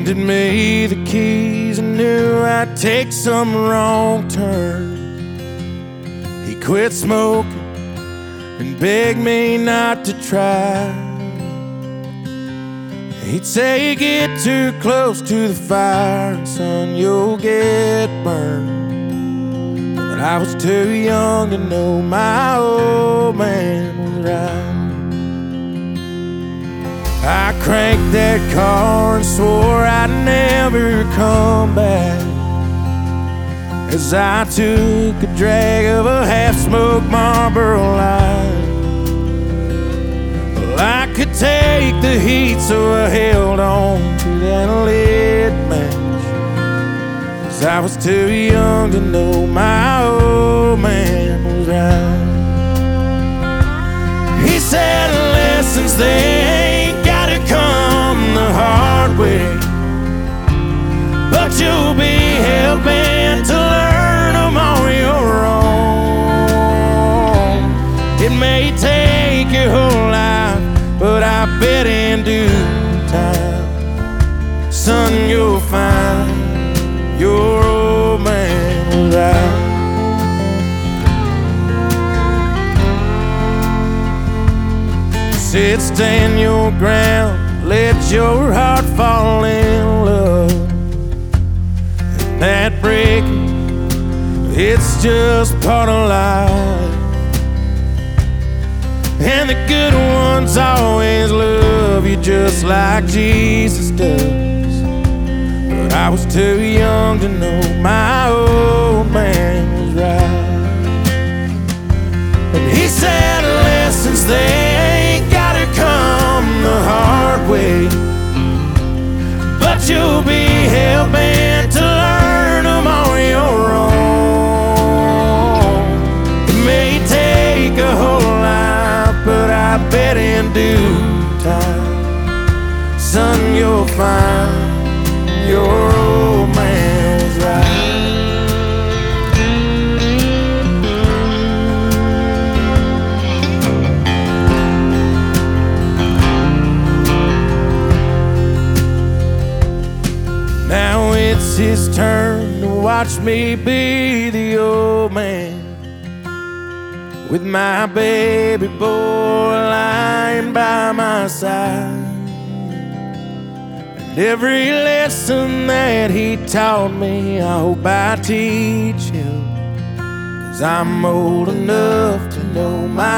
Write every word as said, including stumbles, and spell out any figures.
handed me the keys and knew I'd take some wrong turn. He quit smoking and begged me not to try. He'd say, get too close to the fire and son, you'll get burned. But I was too young to know my old man was right. I cranked that car and swore I'd never come back, as I took a drag of a half-smoked Marlboro Light. Well, I could take the heat, so I held on to that lit match, as I was too young to know my old man was right. He said, lessons they ain't gotta come the hard way, but you'll be hell-bent to learn them on your own. It may take your whole life, but I bet in due time, son, you'll find your old man was right. Said, stand your ground, let your heart fall in love. And that breaking, it's just part of life. And the good ones always love you just like Jesus does. But I was too young to know my old man was right. And he said, lessons they ain't gotta come the hard way, but you'll be hell-bent to learn them on your own. It may take a whole life, but I bet in due time, son, you'll find your old man was right. Now it's his turn to watch me be the old man, with my baby boy lying by my side. And every lesson that he taught me, I hope I teach him, 'cause I'm old enough to know my